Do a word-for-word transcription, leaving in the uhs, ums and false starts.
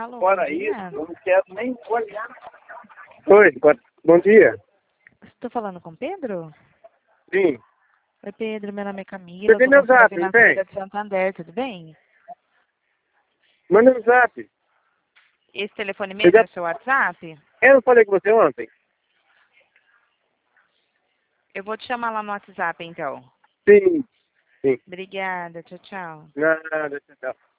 Alô, fora bom dia. isso, eu não quero nem olhar. Oi, bo- bom dia. Estou falando com Pedro? Sim. Oi, Pedro, meu nome é Camila, Você eu tem sou meu consultora zap, não financeira tem? de Santander, tudo bem? Manda no zap. Esse telefone Eu, mesmo já, é o seu WhatsApp? eu não falei com você ontem? Eu vou te chamar lá no WhatsApp, então. Sim. Sim. Obrigada, tchau, tchau. Nada, tchau.